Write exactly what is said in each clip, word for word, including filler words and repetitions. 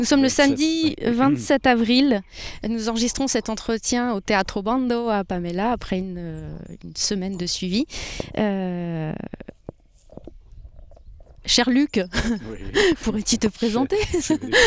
Nous sommes le vingt-sept, samedi oui. vingt-sept avril. Nous enregistrons cet entretien au Teatro Bando à Pamela après une, euh, une semaine de suivi. Euh, Cher Luc, Oui, pourrais-tu te c'est présenter? c'est vrai.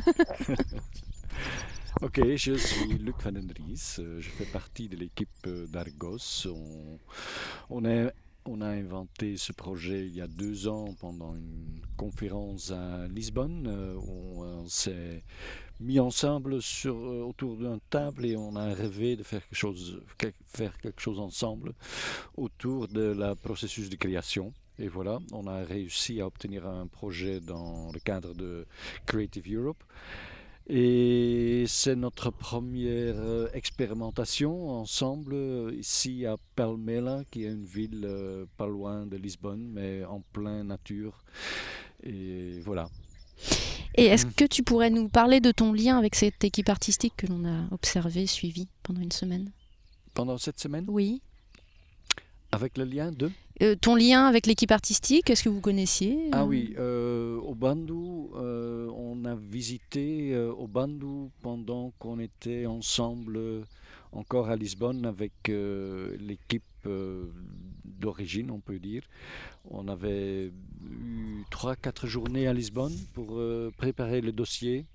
Ok, je suis Luc Van den Ries, euh, je fais partie de l'équipe euh, d'Argos. On, on a, on a inventé ce projet il y a deux ans pendant une conférence à Lisbonne, euh, où on s'est mis ensemble sur, euh, autour d'une table et on a rêvé de faire quelque chose, quel- faire quelque chose ensemble autour de la processus de création. Et voilà, on a réussi à obtenir un projet dans le cadre de Creative Europe. Et c'est notre première euh, expérimentation ensemble euh, ici à Palmela, qui est une ville euh, pas loin de Lisbonne, mais en plein nature. Et voilà. Et est-ce que tu pourrais nous parler de ton lien avec cette équipe artistique que l'on a observée, suivie pendant une semaine? Pendant cette semaine, Oui. avec le lien de... Euh, ton lien avec l'équipe artistique, est-ce que vous connaissiez? Ah euh oui, euh, au Bandou, euh, on a visité euh, au Bandou pendant qu'on était ensemble euh, encore à Lisbonne avec euh, l'équipe euh, d'origine, on peut dire. On avait eu trois, quatre journées à Lisbonne pour euh, préparer le dossier.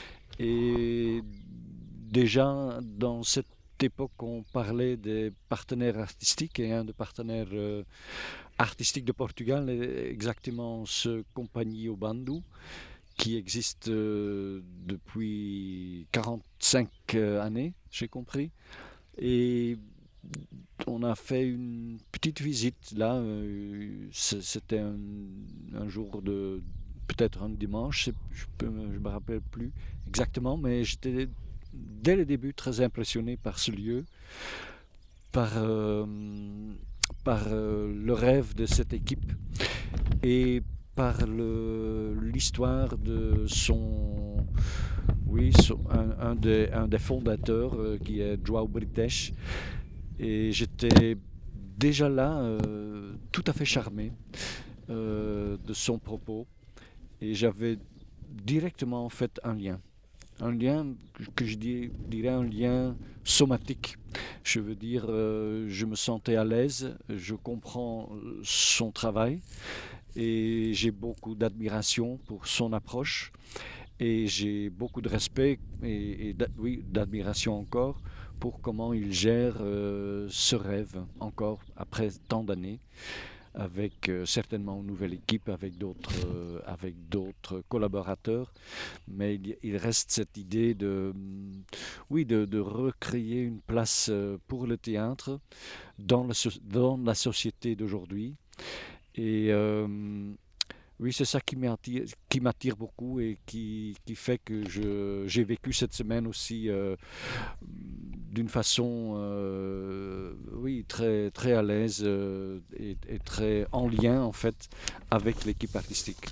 Et déjà, dans cette époque, on parlait des partenaires artistiques et un des partenaires euh, artistiques de Portugal est exactement ce compagnie au Bandou qui existe euh, depuis quarante-cinq euh, années, j'ai compris. Et on a fait une petite visite là. euh, C'était un, un jour de peut-être un dimanche, je ne me rappelle plus exactement, mais j'étais dès le début très impressionné par ce lieu, par, euh, par euh, le rêve de cette équipe et par le- l'histoire de son, oui, son- un, un des, un des fondateurs euh, qui est João Britesh. Et j'étais déjà là euh, tout à fait charmé euh, de son propos et j'avais directement fait un lien. Un lien que je dirais un lien somatique. Je veux dire, euh, je me sentais à l'aise, je comprends son travail et j'ai beaucoup d'admiration pour son approche et j'ai beaucoup de respect et, et oui, d'admiration encore pour comment il gère euh, ce rêve encore après tant d'années avec euh, certainement une nouvelle équipe, avec d'autres, euh, avec d'autres collaborateurs, mais il, il reste cette idée de, mm, oui, de, de recréer une place euh, pour le théâtre dans la, dans la société d'aujourd'hui. Et euh, oui, c'est ça qui m'attire, qui m'attire beaucoup et qui, qui fait que je, j'ai vécu cette semaine aussi euh, d'une façon, euh, oui, très, très à l'aise euh, et, et très en lien en fait avec l'équipe artistique.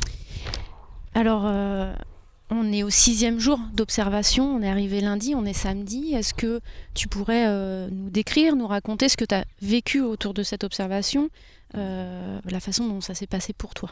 Alors, euh, on est au sixième jour d'observation, on est arrivé lundi, on est samedi. Est-ce que tu pourrais euh, nous décrire, nous raconter ce que tu as vécu autour de cette observation, euh, la façon dont ça s'est passé pour toi?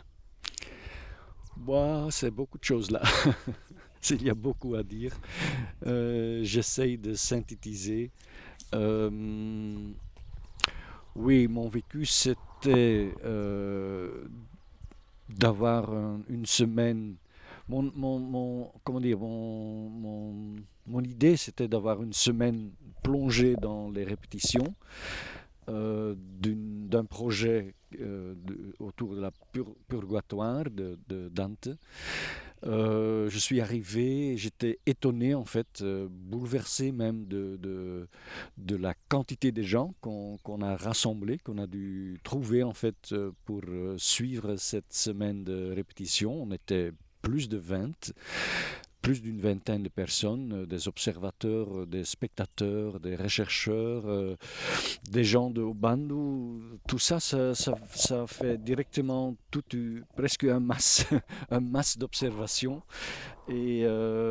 Moi, c'est beaucoup de choses là. Il y a beaucoup à dire. Euh, j'essaye de synthétiser. Euh, oui, mon vécu, c'était euh, d'avoir un- une semaine. Mon, mon, mon- comment dire, mon, mon, mon idée, c'était d'avoir une semaine plongée dans les répétitions euh, d'une- d'un projet euh, de- autour de la pur- purgatoire de, de Dante. Euh, je suis arrivé, j'étais étonné en fait, euh, bouleversé même de, de, de la quantité de gens qu'on qu'on a rassemblés, qu'on a dû trouver en fait euh, pour euh, suivre cette semaine de répétition. On était plus de vingt, plus d'une vingtaine de personnes, euh, des observateurs, euh, des spectateurs, des rechercheurs, euh, des gens de Obandu. Tout ça, ça, ça, ça fait directement tout, presque un masse, un masse d'observation et euh, oui,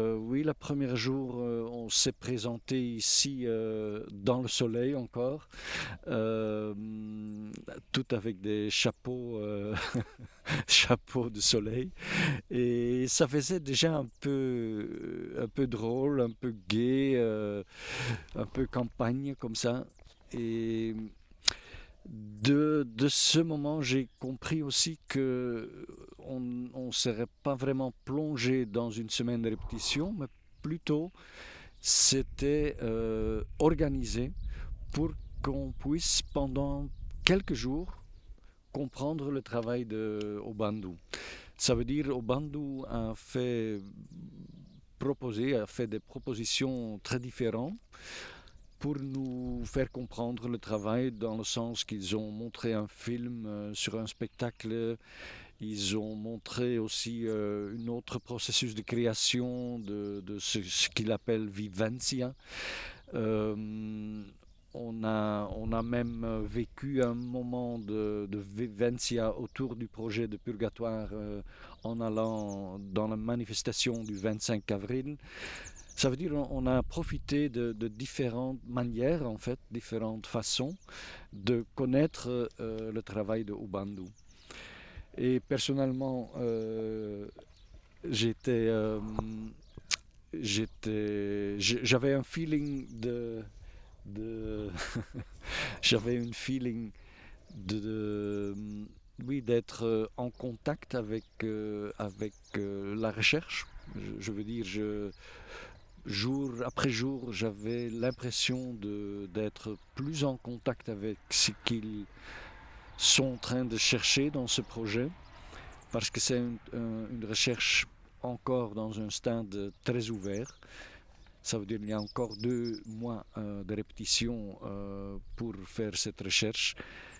oui, le premier jour, euh, on s'est présenté ici euh, dans le soleil encore, euh, tout avec des chapeaux, euh, chapeaux de soleil. Et ça faisait déjà un peu, un peu drôle, un peu gai, euh, un peu campagne comme ça. Et de, de ce moment, j'ai compris aussi que on ne serait pas vraiment plongé dans une semaine de répétition, mais plutôt c'était euh, organisé pour qu'on puisse pendant quelques jours comprendre le travail de Obandou. Ça veut dire Obandou a fait proposer, a fait des propositions très différentes pour nous faire comprendre le travail dans le sens qu'ils ont montré un film euh, sur un spectacle, ils ont montré aussi euh, un autre processus de création de, de ce, ce qu'il appelle Vivencia. Euh, on a, on a même vécu un moment de, de vivencia autour du projet de Purgatoire euh, en allant dans la manifestation du vingt-cinq avril. Ça veut dire qu'on a profité de, de différentes manières, en fait, différentes façons de connaître euh, le travail de Ubandou. Et personnellement, euh, j'étais, euh, j'étais, j'avais un feeling de, de j'avais un feeling de, de oui, d'être en contact avec, euh, avec euh, la recherche. Je, je veux dire, je, jour après jour, j'avais l'impression de, d'être plus en contact avec ce qu'ils sont en train de chercher dans ce projet, parce que c'est une, une recherche encore dans un stade très ouvert. Ça veut dire qu'il y a encore deux mois euh, de répétition euh, pour faire cette recherche.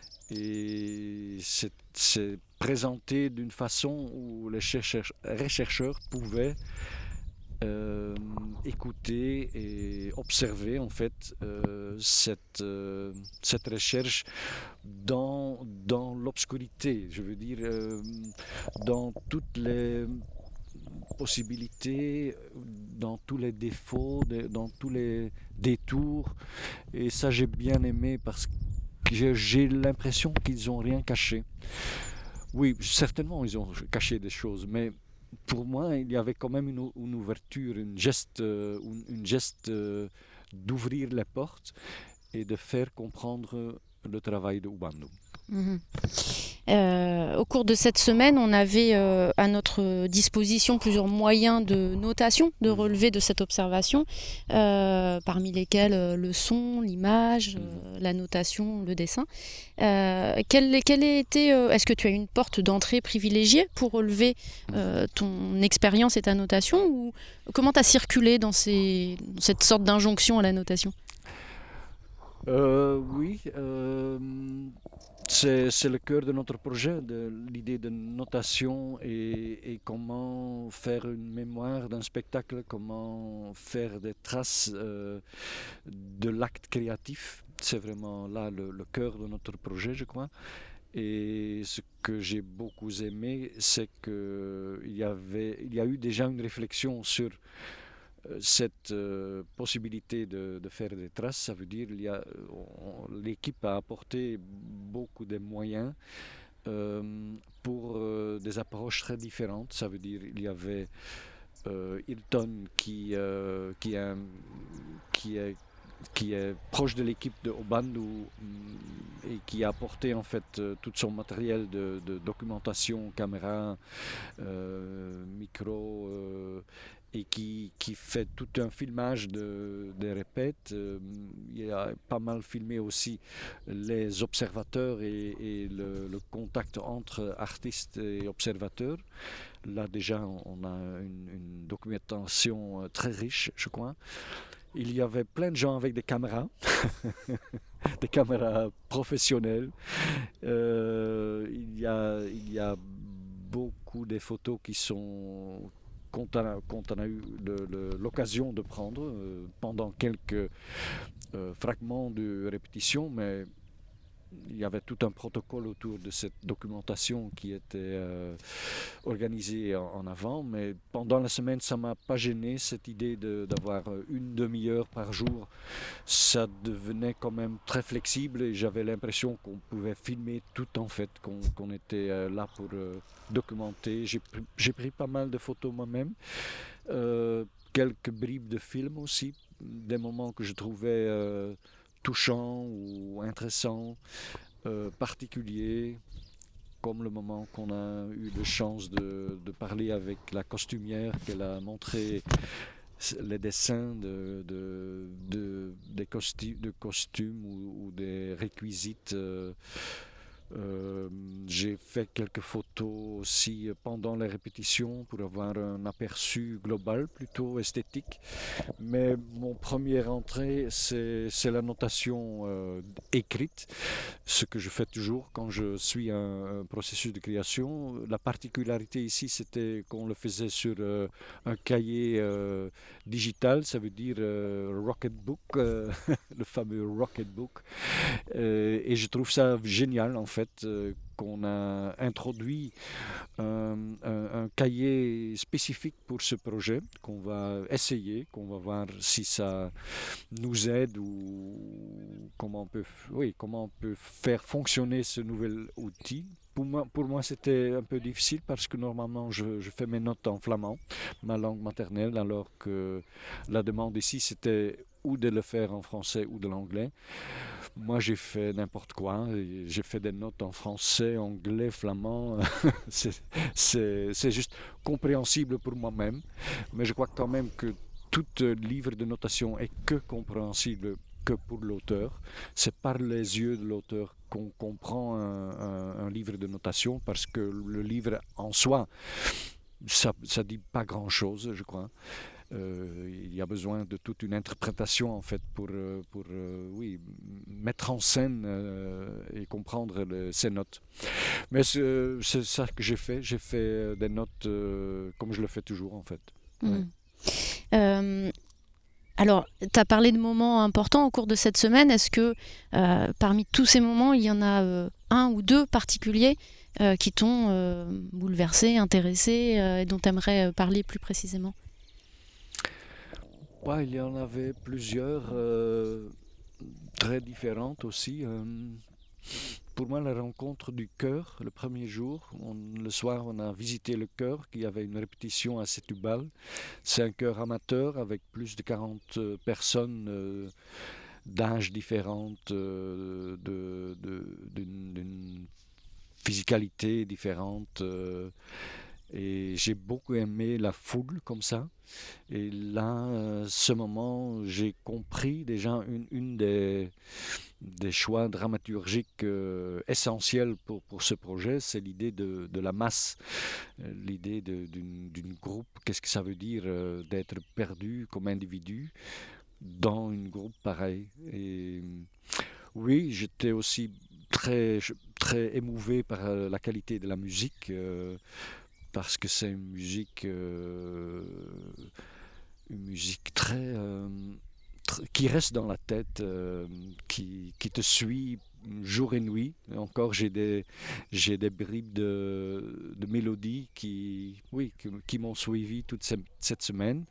Et c'est, c'est présenté d'une façon où les chercheurs, rechercheurs pouvaient euh, écouter et observer en fait euh, cette, euh, cette recherche dans, dans l'obscurité, je veux dire, euh, dans toutes les possibilités, dans tous les défauts, dans tous les détours. Et ça, j'ai bien aimé parce que j'ai, j'ai l'impression qu'ils n'ont rien caché. Oui, certainement, ils ont caché des choses, mais pour moi, il y avait quand même une, une ouverture, une geste, euh, une, une geste euh, d'ouvrir les portes et de faire comprendre le travail de Ubandou. Mmh. Euh, au cours de cette semaine, on avait euh, à notre disposition plusieurs moyens de notation, de relevé de cette observation, euh, parmi lesquels euh, le son, l'image, euh, la notation, le dessin. Euh, quelle, quelle été, euh, est-ce que tu as une porte d'entrée privilégiée pour relever euh, ton expérience et ta notation, ou comment tu as circulé dans, ces, dans cette sorte d'injonction à la notation? euh, Oui. Euh... C'est, c'est le cœur de notre projet, de l'idée de notation et, et comment faire une mémoire d'un spectacle, comment faire des traces euh, de l'acte créatif. C'est vraiment là le, le cœur de notre projet, je crois. Et ce que j'ai beaucoup aimé, c'est qu'il y avait, il y a eu déjà une réflexion sur cette euh, possibilité de, de faire des traces. Ça veut dire qu'il y a, on, l'équipe a apporté beaucoup de moyens euh, pour euh, des approches très différentes. Ça veut dire qu'il y avait euh, Hilton qui, euh, qui, a, qui, est, qui est proche de l'équipe de Obandou et qui a apporté en fait euh, tout son matériel de, de documentation, caméra, euh, micro, euh, et qui, qui fait tout un filmage de, des répètes. Euh, il a pas mal filmé aussi les observateurs et, et le, le contact entre artistes et observateurs. Là déjà on a une, une documentation très riche, je crois. Il y avait plein de gens avec des caméras, des caméras professionnelles. Euh, il y a, il y a beaucoup de photos qui sont qu'on a, qu'on a eu le, le, l'occasion de prendre euh, pendant quelques euh, fragments de répétition, mais il y avait tout un protocole autour de cette documentation qui était euh, organisée en, en avant, mais pendant la semaine, ça m'a pas gêné cette idée de, d'avoir une demi-heure par jour. Ça devenait quand même très flexible et j'avais l'impression qu'on pouvait filmer tout en fait, qu'on, qu'on était euh, là pour euh, documenter. J'ai, pr- j'ai pris pas mal de photos moi-même, euh, quelques bribes de films aussi, des moments que je trouvais euh, touchants ou intéressants, euh, particuliers, comme le moment qu'on a eu de chance de, de parler avec la costumière, qu'elle a montré les dessins de, de, de, des costumes, de costumes ou, ou des réquisites. Euh, euh, j'ai fait quelques photos aussi pendant les répétitions pour avoir un aperçu global plutôt esthétique. Mais mon premier entrée, c'est, c'est la notation euh, écrite, ce que je fais toujours quand je suis un, un processus de création. La particularité ici, c'était qu'on le faisait sur euh, un cahier euh, digital, ça veut dire euh, Rocketbook, euh, le fameux Rocketbook. Euh, et je trouve ça génial, en fait, euh, qu'on a introduit un, un- un cahier spécifique pour ce projet, qu'on va essayer, qu'on va voir si ça nous aide ou comment on peut, oui, comment on peut faire fonctionner ce nouvel outil. Pour moi, pour moi, c'était un peu difficile parce que normalement, je, je fais mes notes en flamand, ma langue maternelle, alors que la demande ici, c'était ou de le faire en français ou de l'anglais. Moi, j'ai fait n'importe quoi. J'ai fait des notes en français, anglais, flamand. c'est, c'est, c'est juste compréhensible pour moi-même. Mais je crois quand même que tout livre de notation est que compréhensible que pour l'auteur. C'est par les yeux de l'auteur qu'on comprend un, un, un livre de notation parce que le livre en soi, ça ne dit pas grand-chose, je crois. Euh, il y a besoin de toute une interprétation en fait pour, euh, pour euh, oui, mettre en scène euh, et comprendre le- ces notes. Mais c'est, c'est ça que j'ai fait. J'ai fait euh, des notes euh, comme je le fais toujours en fait. Ouais. Mm. Euh, alors, tu as parlé de moments importants au cours de cette semaine. Est-ce que euh, parmi tous ces moments, il y en a euh, un ou deux particuliers euh, qui t'ont euh, bouleversé, intéressé euh, et dont tu aimerais parler plus précisément? Ouais, il y en avait plusieurs euh, très différentes aussi. Euh, pour moi, la rencontre du chœur, le premier jour, on- le soir, on a visité le chœur qui avait une répétition à Setúbal. C'est un chœur amateur avec plus de quarante euh, personnes euh, d'âges différentes, euh, de, de- d'une, d'une physicalité différente. Euh, et j'ai beaucoup aimé la foule comme ça. Et là, euh, ce moment, j'ai compris déjà une, une des, des choix dramaturgiques euh, essentiels pour, pour ce projet, c'est l'idée de, de la masse, euh, l'idée de- d'une d'une groupe. Qu'est-ce que ça veut dire euh, d'être perdu comme individu dans une groupe pareil. Et oui, j'étais aussi très, très émouvé par euh, la qualité de la musique, euh, parce que c'est une musique, euh, une musique très, euh, tr- qui reste dans la tête, euh, qui, qui te suit jour et nuit. Et encore, j'ai des, j'ai des bribes de, de mélodies qui, oui, qui, qui m'ont suivi toute cette, cette semaine.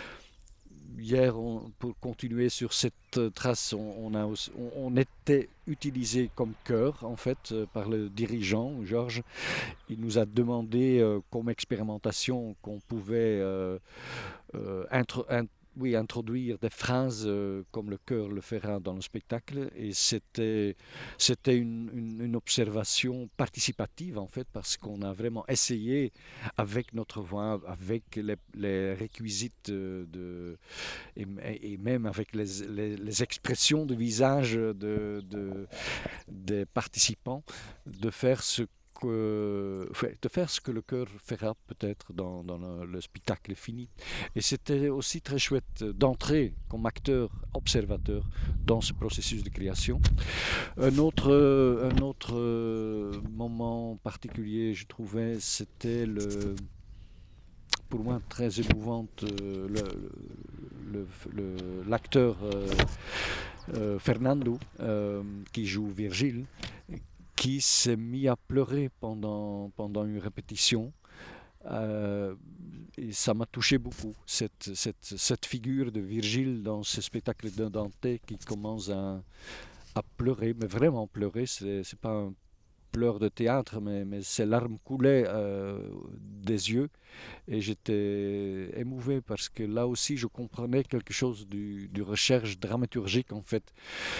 Hier, on- pour continuer sur cette euh, trace, on, on a aussi- on- on était utilisé comme chœur, en fait, euh, par le dirigeant, Georges. Il nous a demandé, euh, comme expérimentation, qu'on pouvait euh, euh, intro- in- oui, introduire des phrases euh, comme le chœur le fera dans le spectacle. Et c'était, c'était une, une- une observation participative, en fait, parce qu'on a vraiment essayé, avec notre voix, avec les, les réquisites euh, de, et, et même avec les, les- les expressions de visage de, de- des participants, de faire ce que, de faire ce que le chœur fera peut-être dans, dans le, le spectacle fini. Et c'était aussi très chouette d'entrer comme acteur, observateur dans ce processus de création. Un autre, un autre euh, moment particulier, je trouvais, c'était le, pour moi très émouvante, euh, le, le, le, l'acteur euh, euh, Fernando, euh, qui joue Virgile, qui s'est mis à pleurer pendant, pendant une répétition. Euh, et ça m'a touché beaucoup, cette, cette, cette figure de Virgile dans ce spectacle de Dante qui commence à, à pleurer, mais vraiment pleurer, c'est, c'est pas un pleur de théâtre, mais, mais ses larmes coulaient euh, des yeux et j'étais émouvé parce que là aussi je comprenais quelque chose du, du recherche dramaturgique en fait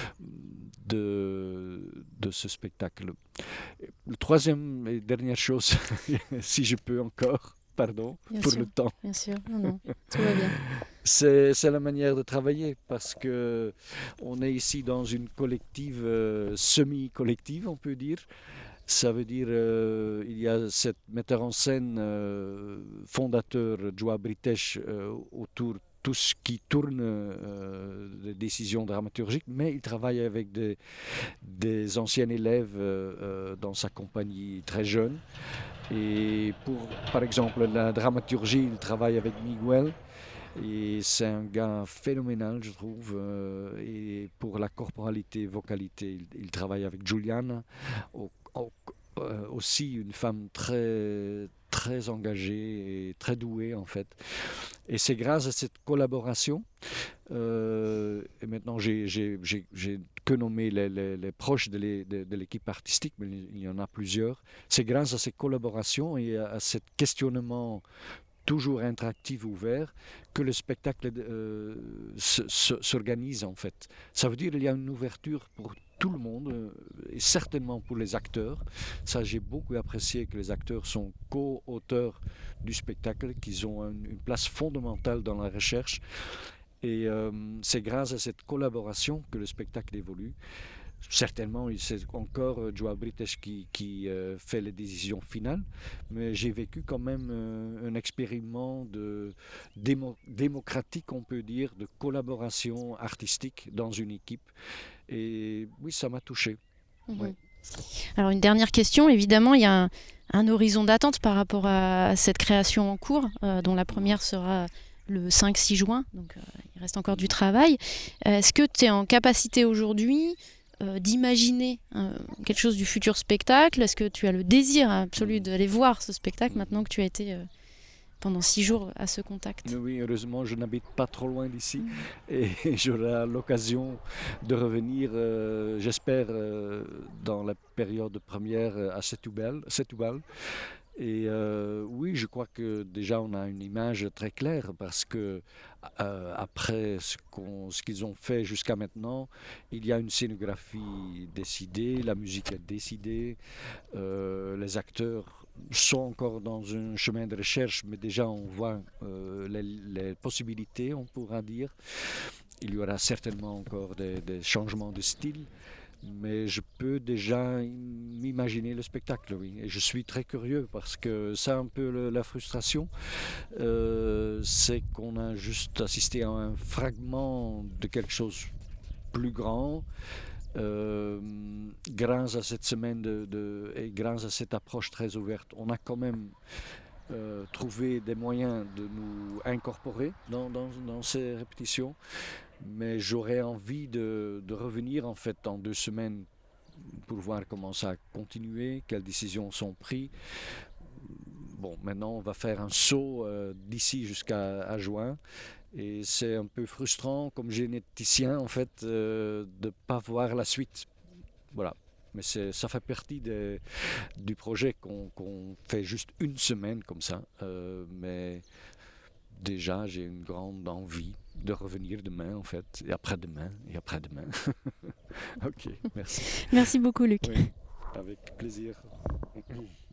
de, de ce spectacle. Le troisième et dernière chose, si je peux encore, pardon Bien pour sûr, le temps, bien sûr. Non, non, tout va bien. c'est, c'est la manière de travailler parce que on est ici dans une collective euh, semi-collective, on peut dire. Ça veut dire euh, il y a cette metteur en scène euh, fondateur Joa Britesh euh, autour de tout ce qui tourne euh, des décisions dramaturgiques, mais il travaille avec des, des anciens élèves euh, euh, dans sa compagnie très jeune. Et pour, par exemple, la dramaturgie, il travaille avec Miguel. Et c'est un gars phénoménal, je trouve. Euh, et pour la corporalité, vocalité, il, il travaille avec Juliana. Au, au, euh, aussi une femme très, très engagée et très douée, en fait. Et c'est grâce à cette collaboration, euh, et maintenant j'ai, j'ai, j'ai, j'ai que nommé les, les, les proches de, les, de, de l'équipe artistique, mais il y en a plusieurs. C'est grâce à ces collaborations et à, à ce questionnement toujours interactif, ouvert, que le spectacle euh, se, se, s'organise en fait. Ça veut dire qu'il y a une ouverture pour tout le monde euh, et certainement pour les acteurs. Ça, j'ai beaucoup apprécié que les acteurs sont co-auteurs du spectacle, qu'ils ont une, une place fondamentale dans la recherche. Et euh, c'est grâce à cette collaboration que le spectacle évolue. Certainement, c'est encore euh, Joa Britesh qui, qui euh, fait les décisions finales, mais j'ai vécu quand même euh, un expériment de démo, démocratique, on peut dire, de collaboration artistique dans une équipe. Et oui, ça m'a touché. Mhm. Ouais. Alors une dernière question, évidemment, il y a un, un horizon d'attente par rapport à cette création en cours, euh, dont la première sera le cinq six juin, donc euh, il reste encore du travail. Est-ce que tu es en capacité aujourd'hui euh, d'imaginer euh, quelque chose du futur spectacle? Est-ce que tu as le désir absolu d'aller voir ce spectacle maintenant que tu as été euh, pendant six jours à ce contact? Oui, heureusement, je n'habite pas trop loin d'ici et j'aurai l'occasion de revenir, euh, j'espère, euh, dans la période de première à Setúbal. Setúbal. Et euh, oui, je crois que déjà on a une image très claire parce que euh, après ce, qu'on, ce qu'ils ont fait jusqu'à maintenant, il y a une scénographie décidée, la musique est décidée, euh, les acteurs sont encore dans un chemin de recherche, mais déjà on voit euh, les, les possibilités, on pourra dire. Il y aura certainement encore des, des changements de style. Mais je peux déjà m'imaginer le spectacle, oui. Et je suis très curieux parce que c'est un peu le, la frustration. Euh, c'est qu'on a juste assisté à un fragment de quelque chose plus grand. Euh, grâce à cette semaine de, de, et grâce à cette approche très ouverte, on a quand même euh, trouvé des moyens de nous incorporer dans, dans, dans ces répétitions. Mais j'aurais envie de, de revenir en fait en deux semaines pour voir comment ça a continué, quelles décisions sont prises. Bon, maintenant on va faire un saut euh, d'ici jusqu'à à juin. Et c'est un peu frustrant comme généticien en fait euh, de ne pas voir la suite. Voilà. Mais c'est, ça fait partie des, du projet qu'on, qu'on fait juste une semaine comme ça. Euh, mais déjà j'ai une grande envie de revenir demain en fait, et après-demain, et après-demain. Ok, merci. Merci beaucoup Luc. Oui, avec plaisir.